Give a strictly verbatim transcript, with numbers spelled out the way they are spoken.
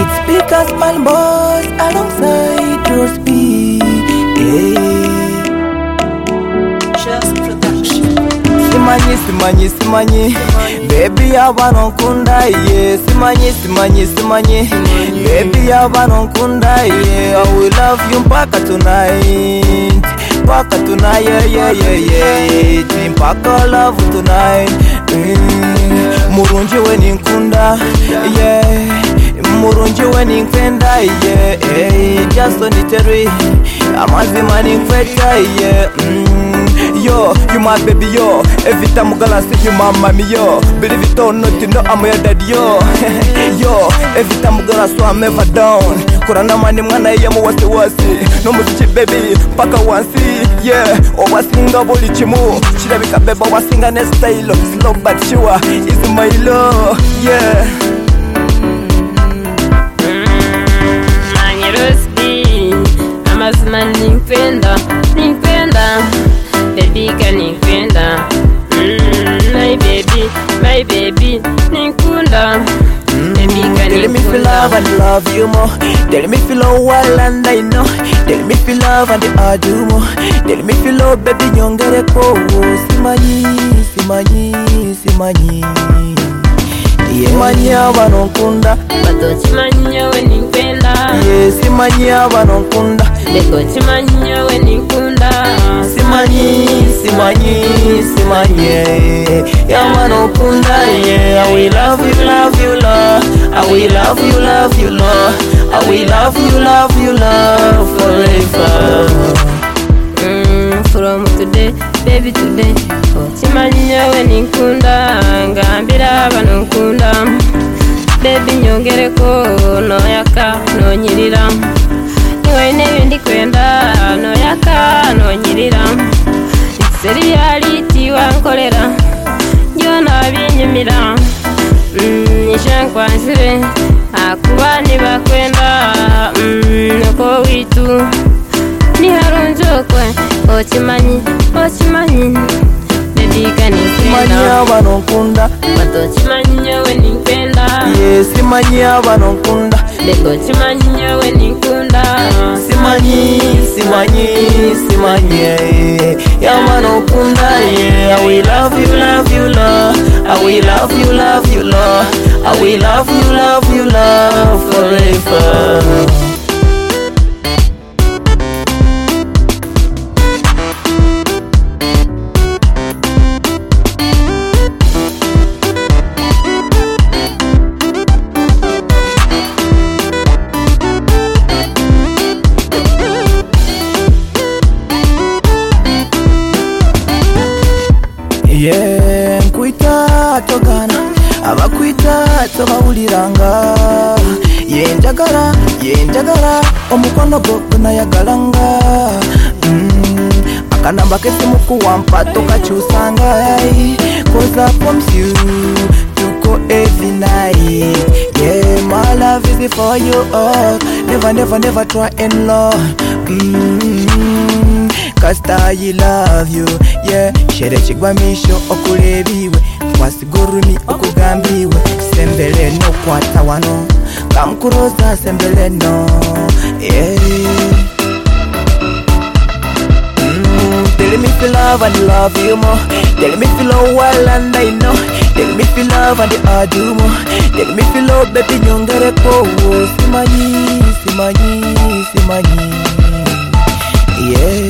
It's speakers, Palm Boys alongside Rose B. Hey. Just production. Simanyi, simanyi, simanyi, baby yabano nkunda ye. Simanyi, simanyi, simanyi, baby yabano nkunda ye. I will love you mpaka tonight, mpaka tonight, yeah, yeah, yeah, yeah. Mpaka love tonight. Mm. Murunji we ninkunda, yeah. Murunji we ninkenda, yeah. Hey, just on the terry, amazima ninkweta, yeah. Mm. Yo, you my baby, yo. Every time I'm gonna see you, my mommy, yo. Believe it or not, you know I'm your daddy, yo. Yo, every time I'm gonna swim, I'm never down. Kurana mani mwana yamu wasi wasi. No musichi baby, paka wansi, yeah. O wasinga boli chimu. Chirabika beba wasinga ne style. Slow but sure, is my love, yeah. Manye Rose B, amazima nimpenda, nimpenda. Baby can nimpenda, mm, my baby, my baby, ninkunda. Baby can Tell me feel love and love you more. Tell me feel love well and I know. Tell me feel love and I do more. Tell me feel love baby nyongere ko. Simanyi, simanyi, simanyi. Yeah, simanyi abano nkunda. Bato chimanyi we nimpenda. Yeah, simanyi abano nkunda. Beko chimanyi we ninkunda. Simanyi, simanyi, simanyi. Yeah, abano nkunda. Yeah, I will love you, love you, love. I will love you, love you, love. I will love you, love you, love forever. Mm, from today, baby today. Oh, chimanyi we ninkunda. Ngambira bano nkunda. Baby nyongereko noyaka nonyirira. Niwe nebindi kwenda noyaka nonyirira. It's reality wankolera. Jona binyumira. Mm, nishankwanzire akuba nibakwenda. Mm, noko witu ni harunjokwe. Ochimanyi, ochimanyi, baby kanikwenda. Simanyi abano nkunda. Bato chimanyi we nimpenda. Yeah, simanyi abano nkunda. Beko chimanyi we ninkunda. Simanyi, simanyi, simanyi. Yeah, abano nkunda. Yeah, I will love you, love you, love. I will love you, love you, love. I will love you, love you, love forever. Yeah, nkwita togana abakwita tobawuliranga. Yenjagala, yenjagala omukono gwo gunayagalanga. Mm, akanamba kesimu kuwampa tokakyusanga. Cause I promise you to go every night. Yeah, my love is for you all. Never, never, never try and love. Mm, cause I love you. Yeah, shere chigwamisho okulebiwe. Twasigurumi okugambiwe. Sembele no kwata wano. Kamkuroza sembele no. Yeah. Mm, tell me feel love and love you more. Tell me feel love well and I know. Tell me feel love and I do more. Tell me feel love baby nyongere ko. Simanyi, simanyi, simanyi. Yeah.